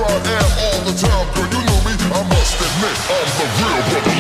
I am all the time, girl, you know me. I must admit, I'm the real brother.